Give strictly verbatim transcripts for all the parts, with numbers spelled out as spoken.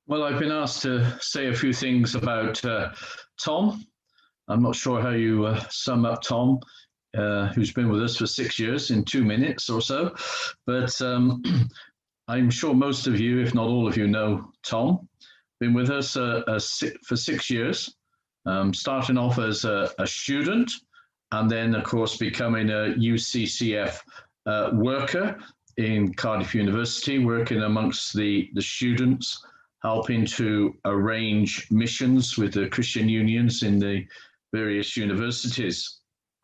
Well, I've been asked to say a few things about uh, Tom. I'm not sure how you uh, sum up Tom, uh, who's been with us for six years in two minutes or so. But um, I'm sure most of you, if not all of you, know Tom. Been with us uh, uh, si- for six years, um, starting off as a, a student, and then, of course, becoming a U C C F uh, worker in Cardiff University, working amongst the, the students, helping to arrange missions with the Christian unions in the various universities.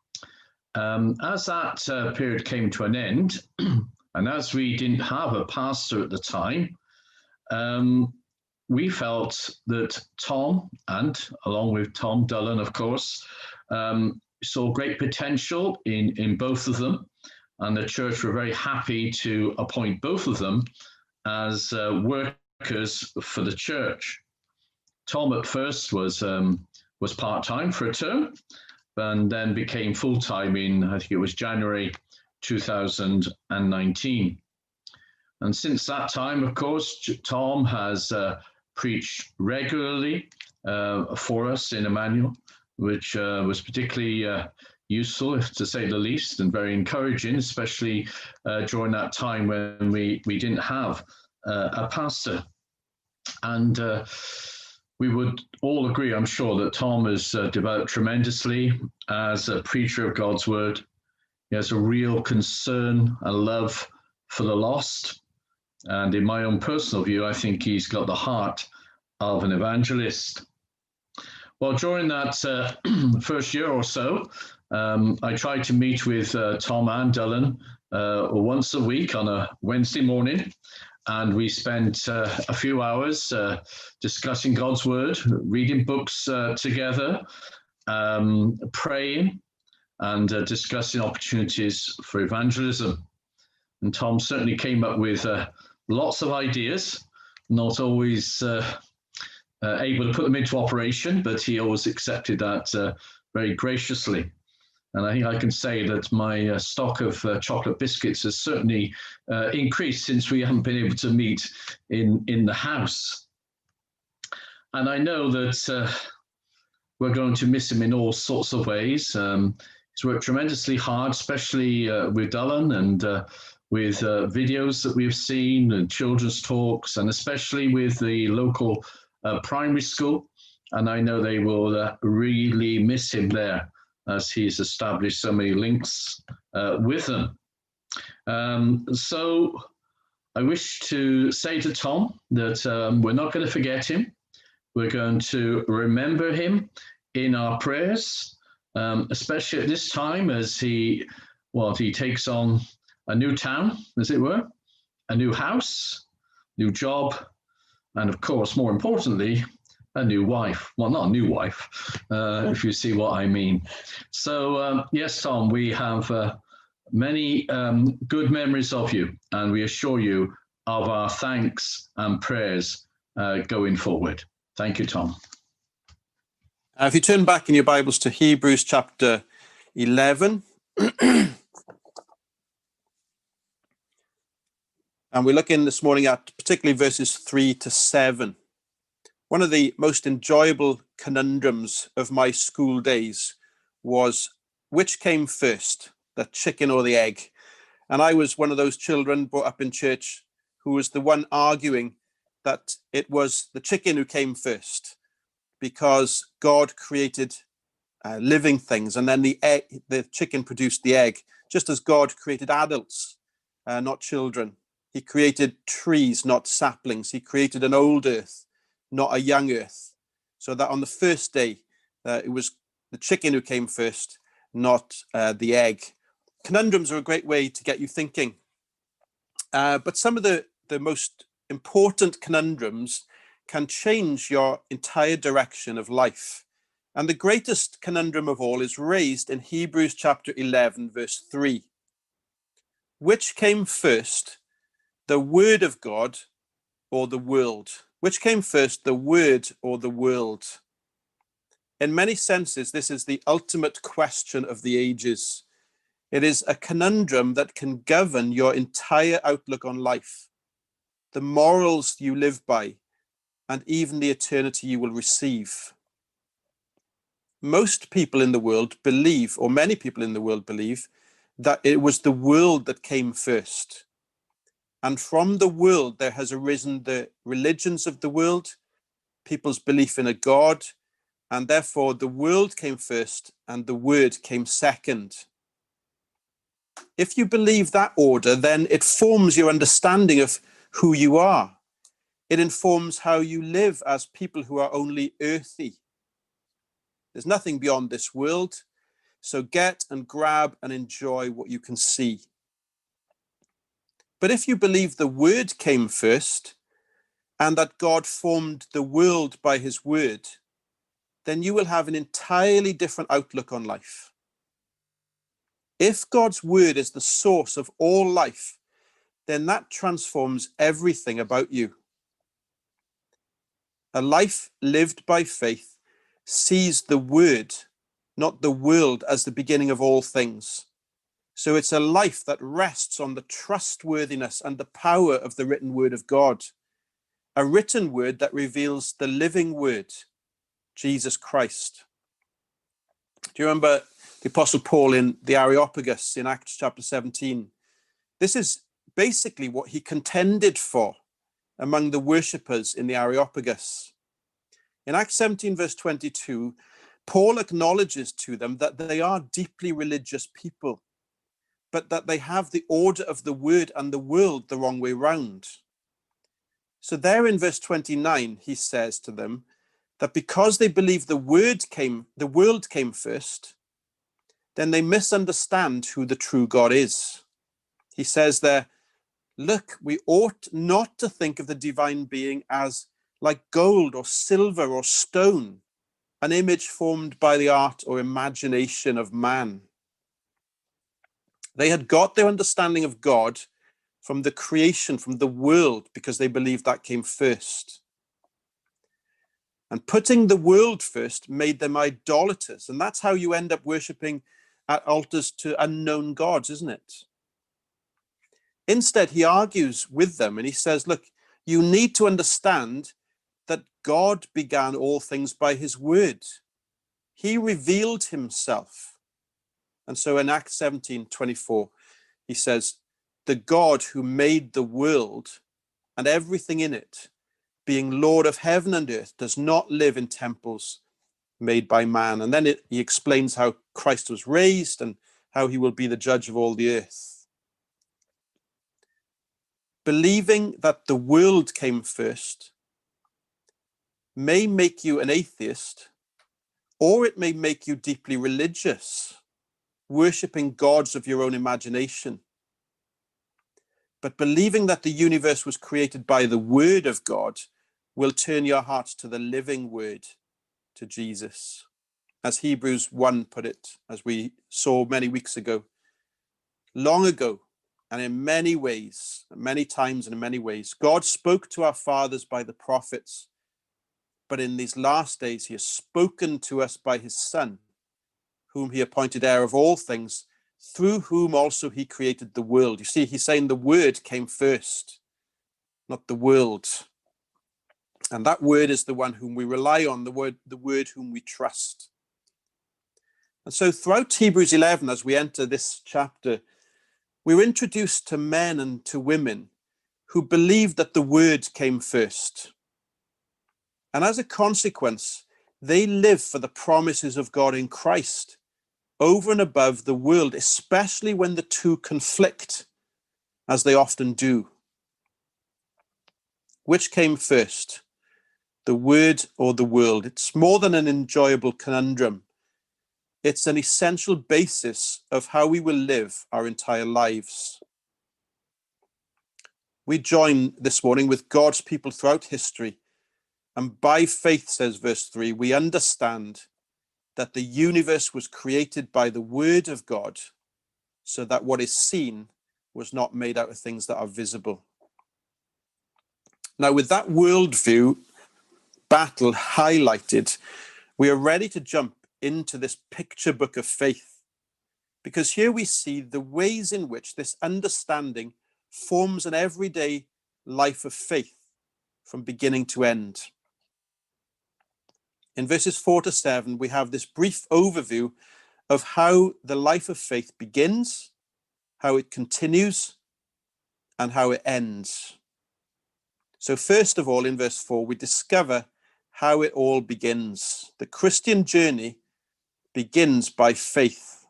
Um, as that uh, period came to an end, and as we didn't have a pastor at the time, um, we felt that Tom, and along with Tom Dullan, of course, um, saw great potential in, in both of them. And the church were very happy to appoint both of them as uh, workers for the church. Tom at first was um, was part-time for a term, and then became full-time in, I think it was January two thousand nineteen. And since that time, of course, Tom has uh, preached regularly uh, for us in Emmanuel, which uh, was particularly uh, useful, to say the least, and very encouraging, especially uh, during that time when we, we didn't have uh, a pastor. And uh, we would all agree, I'm sure, that Tom has uh, developed tremendously as a preacher of God's word. He has a real concern and love for the lost. And in my own personal view, I think he's got the heart of an evangelist. Well, during that uh, first year or so, um, I tried to meet with uh, Tom and Dullan uh, once a week on a Wednesday morning. And we spent uh, a few hours uh, discussing God's word, reading books uh, together, um, praying, and uh, discussing opportunities for evangelism. And Tom certainly came up with uh, lots of ideas, not always uh, uh, able to put them into operation, but he always accepted that uh, very graciously. And I think I can say that my uh, stock of uh, chocolate biscuits has certainly uh, increased since we haven't been able to meet in, in the house. And I know that uh, we're going to miss him in all sorts of ways. Um, he's worked tremendously hard, especially uh, with Dullan and uh, with uh, videos that we've seen and children's talks, and especially with the local uh, primary school. And I know they will uh, really miss him there, as he's established so many links uh, with them. Um, so I wish to say to Tom that um, we're not going to forget him. We're going to remember him in our prayers, um, especially at this time as he, well, he takes on a new town, as it were, a new house, new job, and of course, more importantly, a new wife. Well, not a new wife, uh, if you see what I mean. So, um, yes, Tom, we have uh, many um, good memories of you, and we assure you of our thanks and prayers uh, going forward. Thank you, Tom. Uh, if you turn back in your Bibles to Hebrews chapter eleven, and we're looking this morning at particularly verses three to seven. One of the most enjoyable conundrums of my school days was which came first, the chicken or the egg? And I was one of those children brought up in church who was the one arguing that it was the chicken who came first because God created uh, living things, and then the egg, the chicken produced the egg, just as God created adults, uh, not children. He created trees, not saplings. He created an old earth, not a young earth. So that on the first day, uh, it was the chicken who came first, not uh, the egg. Conundrums are a great way to get you thinking. Uh, but some of the, the most important conundrums can change your entire direction of life. And the greatest conundrum of all is raised in Hebrews chapter eleven, verse three. Which came first, the word of God or the world? Which came first, the word or the world? In many senses, this is the ultimate question of the ages. It is a conundrum that can govern your entire outlook on life, the morals you live by, and even the eternity you will receive. Most people in the world believe, or many people in the world believe, that it was the world that came first. And from the world, there has arisen the religions of the world, people's belief in a God, and therefore the world came first and the word came second. If you believe that order, then it forms your understanding of who you are. It informs how you live as people who are only earthy. There's nothing beyond this world, so get and grab and enjoy what you can see. But if you believe the word came first and that God formed the world by his word, then you will have an entirely different outlook on life. If God's word is the source of all life, then that transforms everything about you. A life lived by faith sees the word, not the world, as the beginning of all things. So it's a life that rests on the trustworthiness and the power of the written word of God, a written word that reveals the living word, Jesus Christ. Do you remember the Apostle Paul in the Areopagus in Acts chapter seventeen? This is basically what he contended for among the worshippers in the Areopagus. In Acts seventeen, verse twenty-two, Paul acknowledges to them that they are deeply religious people, but that they have the order of the word and the world the wrong way round. So there in verse twenty-nine, he says to them that because they believe the word came, the world came first, then they misunderstand who the true God is. He says there, look, we ought not to think of the divine being as like gold or silver or stone, an image formed by the art or imagination of man. They had got their understanding of God from the creation, from the world, because they believed that came first. And putting the world first made them idolaters. And that's how you end up worshipping at altars to unknown gods, isn't it? Instead, he argues with them and he says, look, you need to understand that God began all things by his word. He revealed himself. And so in Acts seventeen twenty-four, he says, the God who made the world and everything in it, being Lord of heaven and earth, does not live in temples made by man. And then it, he explains how Christ was raised and how he will be the judge of all the earth. Believing that the world came first may make you an atheist, or it may make you deeply religious, worshipping gods of your own imagination. But believing that the universe was created by the word of God will turn your hearts to the living word, to Jesus. As Hebrews one put it, as we saw many weeks ago, long ago, and in many ways, many times and in many ways, God spoke to our fathers by the prophets, but in these last days he has spoken to us by his Son, whom he appointed heir of all things, through whom also he created the world. You see, he's saying the word came first, not the world. And that word is the one whom we rely on, the word, the word whom we trust. And so throughout Hebrews eleven, as we enter this chapter, we're introduced to men and to women who believed that the word came first. And as a consequence, they live for the promises of God in Christ over and above the world, especially when the two conflict, as they often do. Which came first, the word or the world? It's more than an enjoyable conundrum. It's an essential basis of how we will live our entire lives. We join this morning with God's people throughout history, and by faith, says verse three, we understand that the universe was created by the word of God, so that what is seen was not made out of things that are visible. Now, with that worldview battle highlighted, we are ready to jump into this picture book of faith, because here we see the ways in which this understanding forms an everyday life of faith from beginning to end. in verses four to seven, we have this brief overview of how the life of faith begins, how it continues, and how it ends. So first of all, in verse four, we discover how it all begins. The Christian journey begins by faith.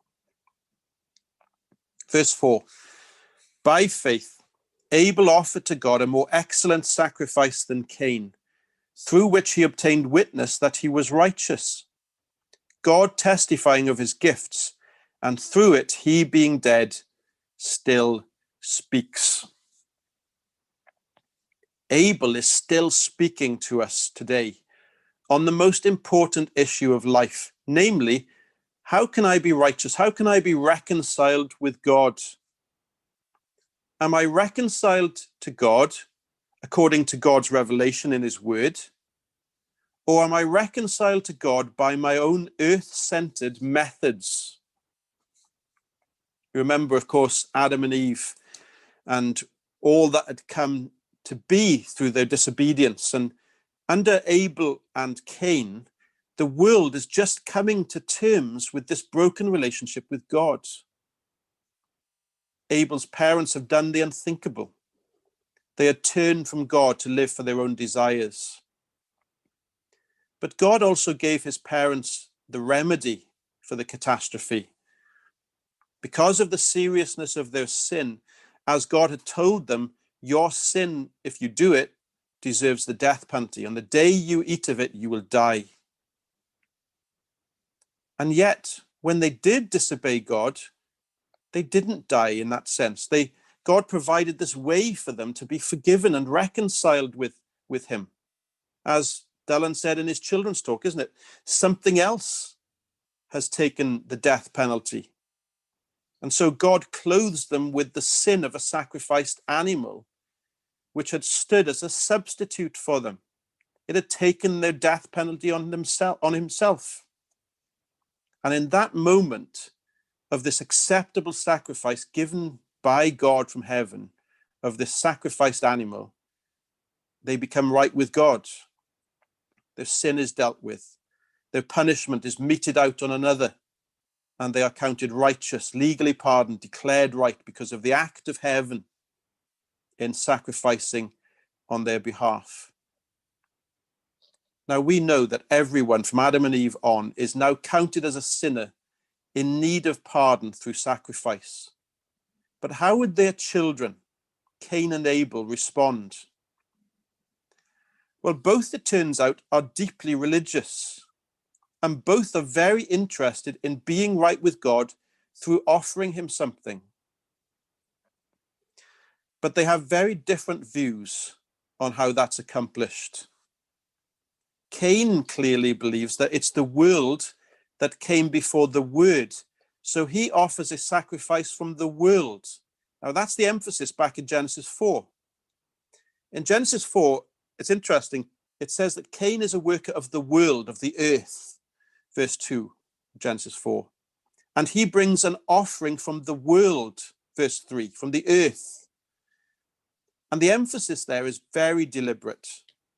Verse four, by faith, Abel offered to God a more excellent sacrifice than Cain, through which he obtained witness that he was righteous, God testifying of his gifts, and through it, he being dead, still speaks. Abel is still speaking to us today on the most important issue of life, namely, how can I be righteous? How can I be reconciled with God? Am I reconciled to God according to God's revelation in his word? Or am I reconciled to God by my own earth-centered methods? Remember, of course, Adam and Eve and all that had come to be through their disobedience. And under Abel and Cain, the world is just coming to terms with this broken relationship with God. Abel's parents have done the unthinkable. They had turned from God to live for their own desires. But God also gave his parents the remedy for the catastrophe. Because of the seriousness of their sin, as God had told them, your sin, if you do it, deserves the death penalty. On the day you eat of it, you will die. And yet, when they did disobey God, they didn't die in that sense. They, God provided this way for them to be forgiven and reconciled with, with him. As Dylan said in his children's talk, isn't it? Something else has taken the death penalty. And so God clothes them with the sin of a sacrificed animal, which had stood as a substitute for them. It had taken their death penalty on himself, on himself. And in that moment of this acceptable sacrifice given by God from heaven, of this sacrificed animal, they become right with God. Their sin is dealt with. Their punishment is meted out on another. And they are counted righteous, legally pardoned, declared right because of the act of heaven in sacrificing on their behalf. Now we know that everyone from Adam and Eve on is now counted as a sinner in need of pardon through sacrifice. But how would their children, Cain and Abel, respond? Well, both, it turns out, are deeply religious. And both are very interested in being right with God through offering him something. But they have very different views on how that's accomplished. Cain clearly believes that it's the world that came before the word. So he offers a sacrifice from the world. Now that's the emphasis back in Genesis four. In Genesis four, it's interesting. It says that Cain is a worker of the world, of the earth. Verse two, Genesis four. And he brings an offering from the world, verse three, from the earth. And the emphasis there is very deliberate.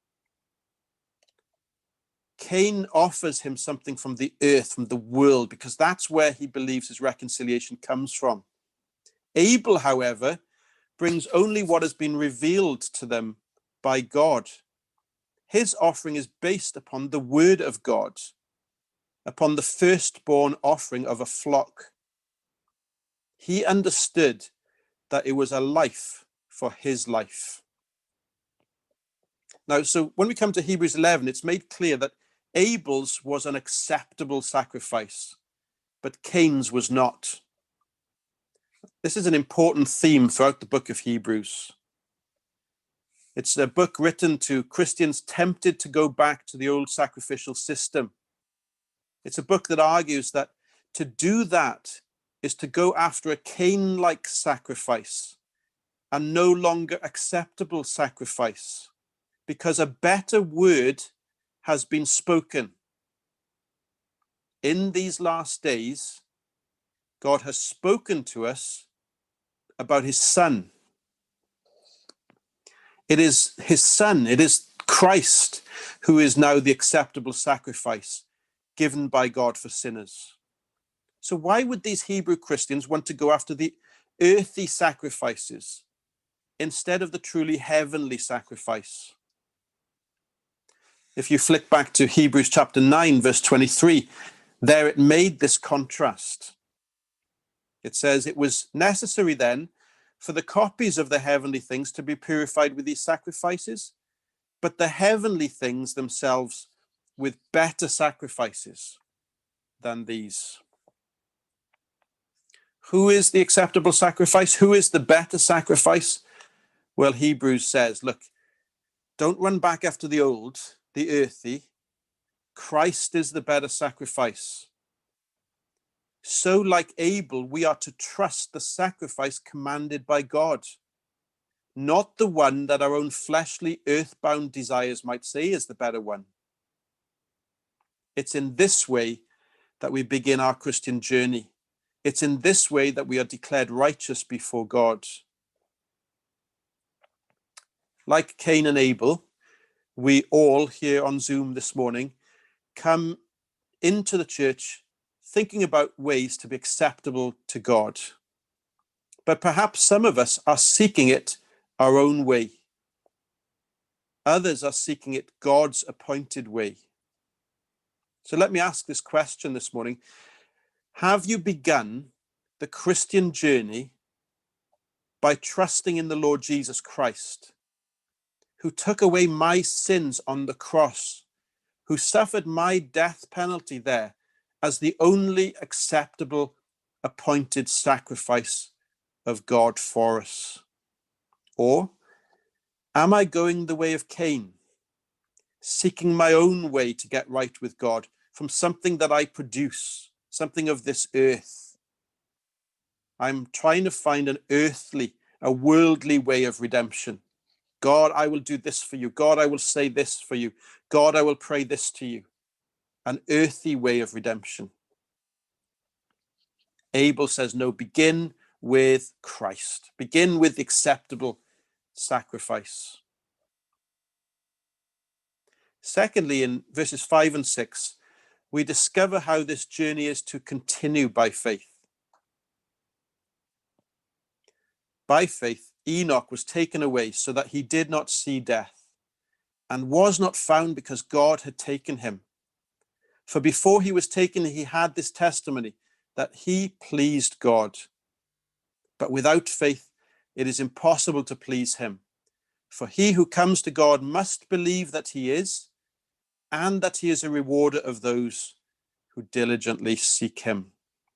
Cain offers him something from the earth, from the world, because that's where he believes his reconciliation comes from. Abel, however, brings only what has been revealed to them by God. His offering is based upon the word of God, upon the firstborn offering of a flock. He understood that it was a life for his life. Now, so when we come to Hebrews eleven, it's made clear that Abel's was an acceptable sacrifice, but Cain's was not. This is an important theme throughout the book of Hebrews. It's a book written to Christians tempted to go back to the old sacrificial system. It's a book that argues that to do that is to go after a Cain-like sacrifice and no longer acceptable sacrifice, because a better word has been spoken. In these last days, God has spoken to us about his son. It is his son, it is Christ, who is now the acceptable sacrifice given by God for sinners. So why would these Hebrew Christians want to go after the earthly sacrifices instead of the truly heavenly sacrifice? If you flick back to Hebrews chapter nine, verse twenty-three, there it made this contrast. It says, it was necessary then for the copies of the heavenly things to be purified with these sacrifices, but the heavenly things themselves with better sacrifices than these. Who is the acceptable sacrifice? Who is the better sacrifice? Well, Hebrews says, look, don't run back after the old, the earthy. Christ is the better sacrifice. So, like Abel, we are to trust the sacrifice commanded by God, not the one that our own fleshly, earthbound desires might say is the better one. It's in this way that we begin our Christian journey. It's in this way that we are declared righteous before God. Like Cain and Abel, we all here on Zoom this morning come into the church thinking about ways to be acceptable to God. But perhaps some of us are seeking it our own way. Others are seeking it God's appointed way. So let me ask this question this morning. Have you begun the Christian journey by trusting in the Lord Jesus Christ, who took away my sins on the cross, who suffered my death penalty there as the only acceptable appointed sacrifice of God for us? Or am I going the way of Cain, seeking my own way to get right with God from something that I produce, something of this earth? I'm trying to find an earthly, a worldly way of redemption. God, I will do this for you. God, I will say this for you. God, I will pray this to you. An earthy way of redemption. Abel says, no, begin with Christ. Begin with the acceptable sacrifice. Secondly, in verses five and six, we discover how this journey is to continue by faith. By faith, Enoch was taken away so that he did not see death, and was not found because God had taken him. For before he was taken, he had this testimony that he pleased God. But without faith, it is impossible to please him. For he who comes to God must believe that he is, and that he is a rewarder of those who diligently seek him.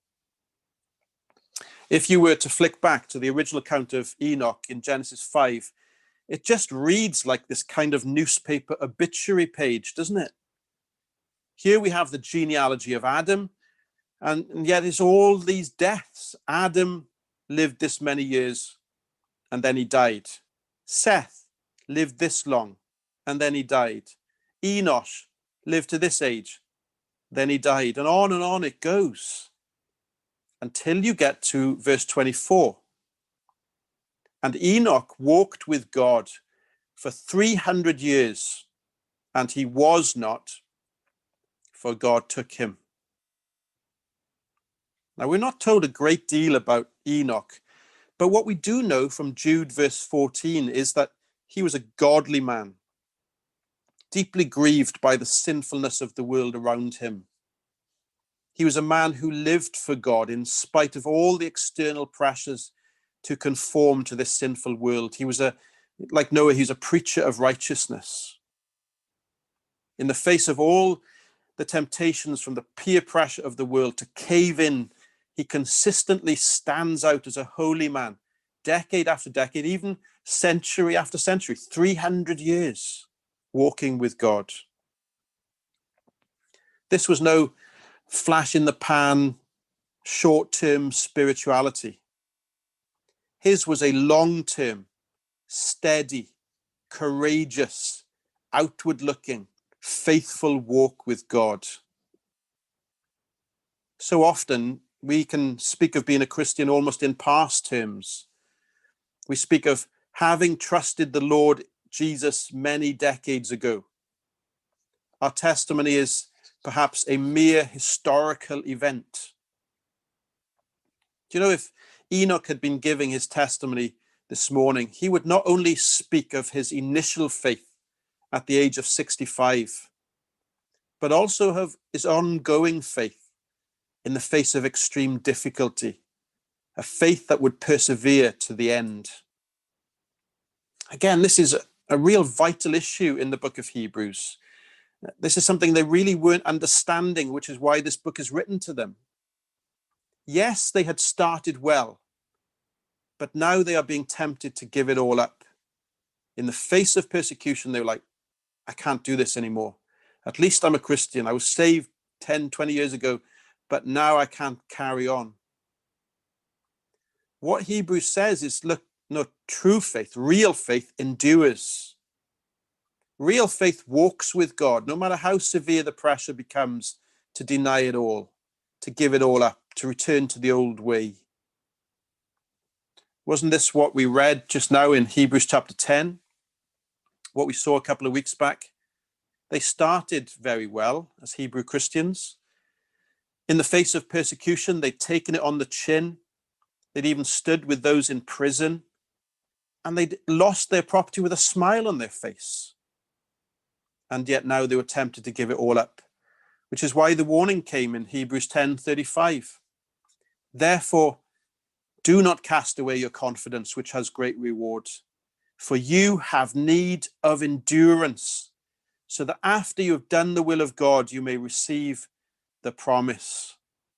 If you were to flick back to the original account of Enoch in Genesis five, it just reads like this kind of newspaper obituary page, doesn't it? Here we have the genealogy of Adam, and, and yet it's all these deaths. Adam lived this many years, and then he died. Seth lived this long, and then he died. Enosh lived to this age, then he died, and on and on it goes until you get to verse twenty-four. And Enoch walked with God for three hundred years, and he was not, for God took him. Now, we're not told a great deal about Enoch, but what we do know from Jude verse fourteen is that he was a godly man, deeply grieved by the sinfulness of the world around him. He was a man who lived for God in spite of all the external pressures to conform to this sinful world. He was a, like Noah, he was a preacher of righteousness. In the face of all the temptations from the peer pressure of the world to cave in, he consistently stands out as a holy man, decade after decade, even century after century, three hundred years walking with God. This was no flash in the pan, short-term spirituality. His was a long-term, steady, courageous, outward-looking, faithful walk with God. So often we can speak of being a Christian almost in past terms. We speak of having trusted the Lord Jesus many decades ago. Our testimony is perhaps a mere historical event. Do you know, if Enoch had been giving his testimony this morning, he would not only speak of his initial faith at the age of sixty-five, but also of his ongoing faith in the face of extreme difficulty, a faith that would persevere to the end. Again, this is a, a real vital issue in the book of Hebrews. This is something they really weren't understanding, which is why this book is written to them. Yes, they had started well, but now they are being tempted to give it all up. In the face of persecution, they're like, I can't do this anymore. At least I'm a Christian. I was saved ten, twenty years ago, but now I can't carry on. What Hebrews says is, look, no, true faith, real faith endures. Real faith walks with God, no matter how severe the pressure becomes to deny it all, to give it all up, to return to the old way. Wasn't this what we read just now in Hebrews chapter ten? What we saw a couple of weeks back? They started very well as Hebrew Christians. In the face of persecution, they'd taken it on the chin. They'd even stood with those in prison, and they'd lost their property with a smile on their face. And yet now they were tempted to give it all up, which is why the warning came in Hebrews ten thirty-five. Therefore, do not cast away your confidence, which has great reward, for you have need of endurance, so that after you have done the will of God, you may receive the promise.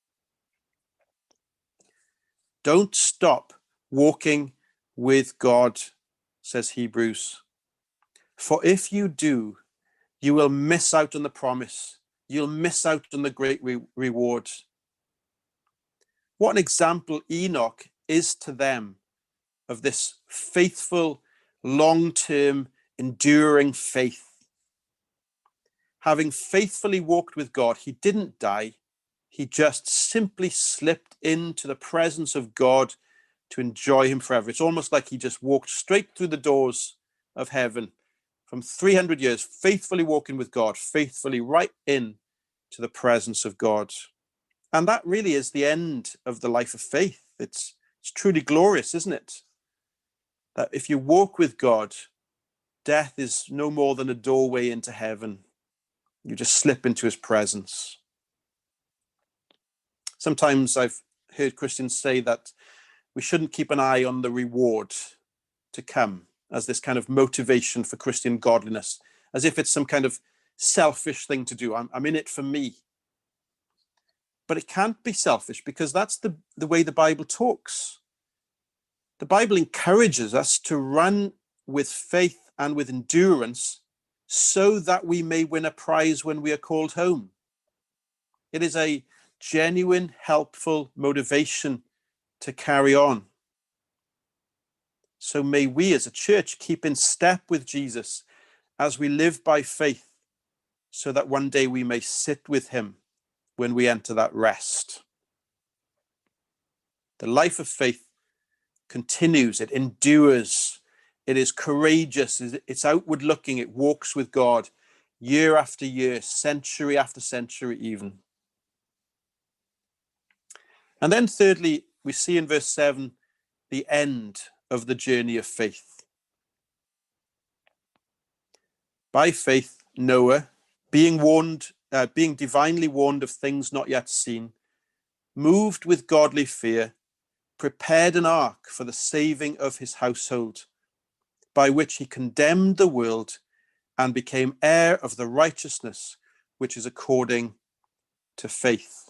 Don't stop walking with God, says Hebrews. For if you do, you will miss out on the promise. You'll miss out on the great re- reward. What an example Enoch is to them of this faithful, long-term, enduring faith. Having faithfully walked with God, he didn't die. He just simply slipped into the presence of God to enjoy him forever. It's almost like he just walked straight through the doors of heaven from three hundred years, faithfully walking with God, faithfully right in to the presence of God. And that really is the end of the life of faith. It's, it's truly glorious, isn't it? That if you walk with God, death is no more than a doorway into heaven. You just slip into his presence. Sometimes I've heard Christians say that we shouldn't keep an eye on the reward to come as this kind of motivation for Christian godliness, as if it's some kind of selfish thing to do. I'm, I'm in it for me. But it can't be selfish, because that's the, the way the Bible talks. The Bible encourages us to run with faith and with endurance so that we may win a prize when we are called home. It is a genuine, helpful motivation to carry on. So may we as a church keep in step with Jesus as we live by faith, so that one day we may sit with him when we enter that rest. The life of faith continues, it endures, it is courageous, it's outward looking, it walks with God year after year, century after century even. And then thirdly, we see in verse seven the end of the journey of faith. By faith, Noah, being warned, uh, being divinely warned of things not yet seen, moved with godly fear, prepared an ark for the saving of his household, by which he condemned the world and became heir of the righteousness which is according to faith.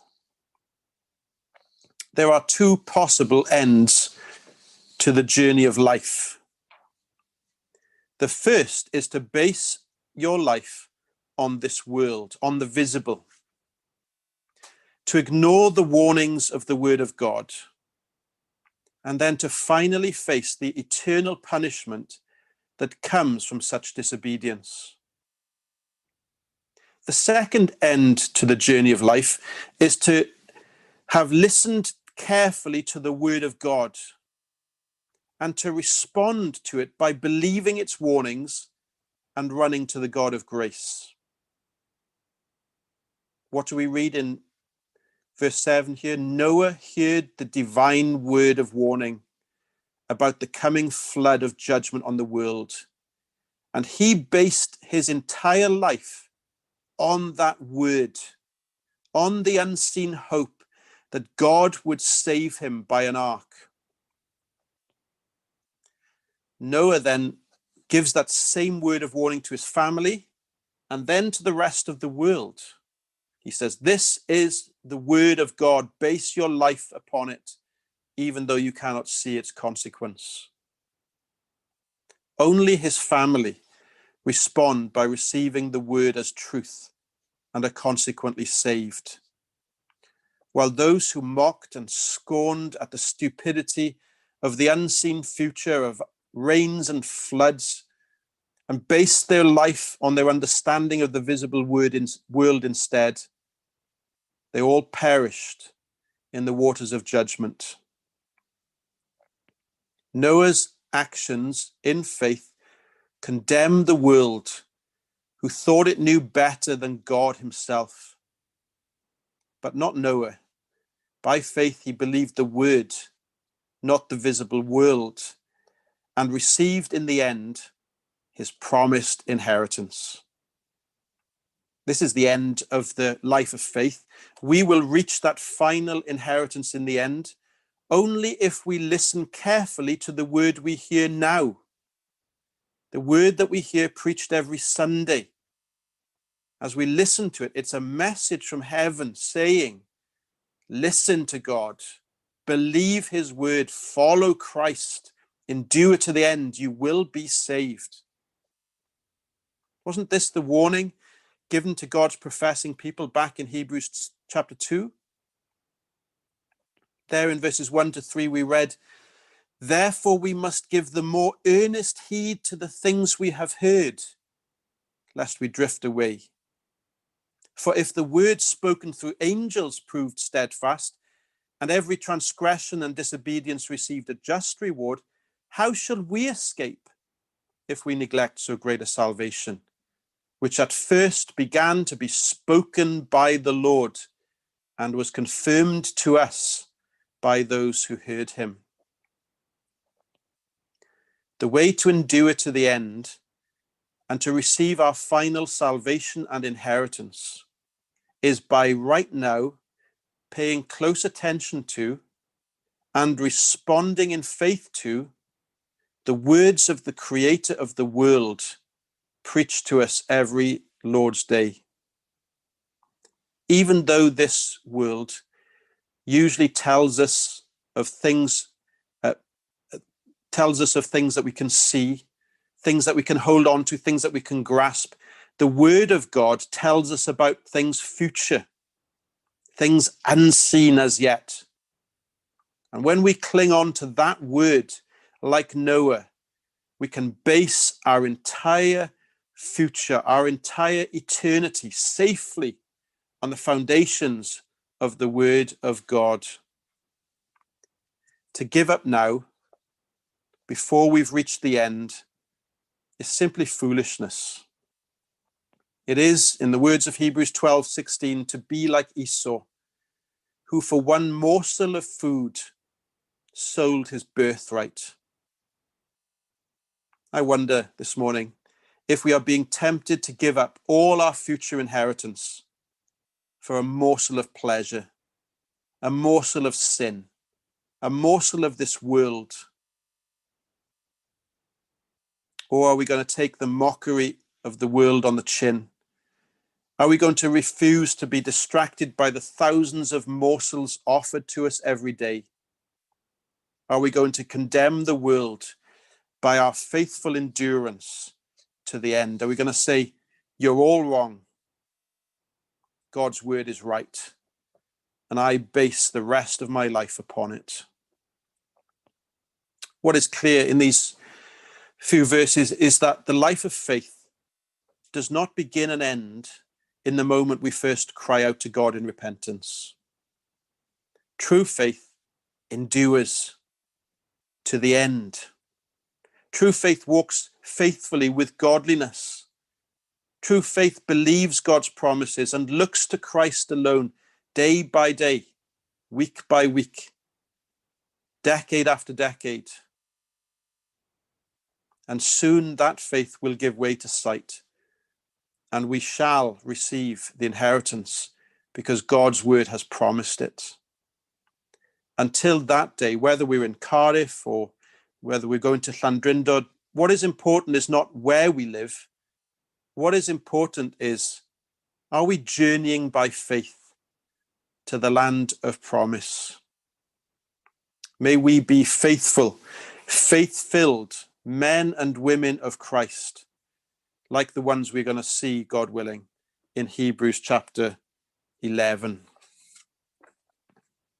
There are two possible ends to the journey of life. The first is to base your life on this world, on the visible, to ignore the warnings of the word of God, and then to finally face the eternal punishment that comes from such disobedience. The second end to the journey of life is to have listened carefully to the word of God and to respond to it by believing its warnings and running to the God of grace. What do we read in verse seven here? Noah heard the divine word of warning about the coming flood of judgment on the world, and he based his entire life on that word, on the unseen hope that God would save him by an ark. Noah then gives that same word of warning to his family and then to the rest of the world. He says, this is the word of God. Base your life upon it, even though you cannot see its consequence. Only his family respond by receiving the word as truth and are consequently saved. While those who mocked and scorned at the stupidity of the unseen future of rains and floods and based their life on their understanding of the visible word in, world instead, they all perished in the waters of judgment. Noah's actions in faith condemned the world who thought it knew better than God himself. But not Noah. By faith, he believed the word, not the visible world, and received in the end his promised inheritance. This is the end of the life of faith. We will reach that final inheritance in the end only if we listen carefully to the word we hear now. The word that we hear preached every Sunday. As we listen to it, it's a message from heaven saying, listen to God, believe his word, follow Christ, endure to the end, you will be saved. Wasn't this the warning given to God's professing people back in Hebrews chapter two? There in verses one to three we read, therefore we must give the more earnest heed to the things we have heard, lest we drift away. For if the word spoken through angels proved steadfast, and every transgression and disobedience received a just reward, how shall we escape if we neglect so great a salvation, which at first began to be spoken by the Lord and was confirmed to us by those who heard him? The way to endure to the end and to receive our final salvation and inheritance is by right now paying close attention to and responding in faith to the words of the creator of the world preached to us every Lord's Day. Even though this world usually tells us of things, uh, tells us of things that we can see, things that we can hold on to, things that we can grasp, the word of God tells us about things future, things unseen as yet. And when we cling on to that word, like Noah, we can base our entire future, our entire eternity safely on the foundations of the word of God. To give up now, before we've reached the end, is simply foolishness. It is, in the words of Hebrews twelve sixteen, to be like Esau, who for one morsel of food sold his birthright. I wonder this morning if we are being tempted to give up all our future inheritance for a morsel of pleasure, a morsel of sin, a morsel of this world. Or are we going to take the mockery of the world on the chin? Are we going to refuse to be distracted by the thousands of morsels offered to us every day? Are we going to condemn the world by our faithful endurance to the end? Are we going to say, you're all wrong, God's word is right, and I base the rest of my life upon it? What is clear in these few verses is that the life of faith does not begin and end in the moment we first cry out to God in repentance. True faith endures to the end. True faith walks faithfully with godliness True faith believes God's promises and looks to Christ alone day by day, week by week, decade after decade. And soon that faith will give way to sight, and we shall receive the inheritance because God's word has promised it. Until that day, whether we're in Cardiff or whether we're going to Llandrindod, what is important is not where we live. What is important is, are we journeying by faith to the land of promise? May we be faithful, faith-filled men and women of Christ, like the ones we're going to see, God willing, in Hebrews chapter eleven.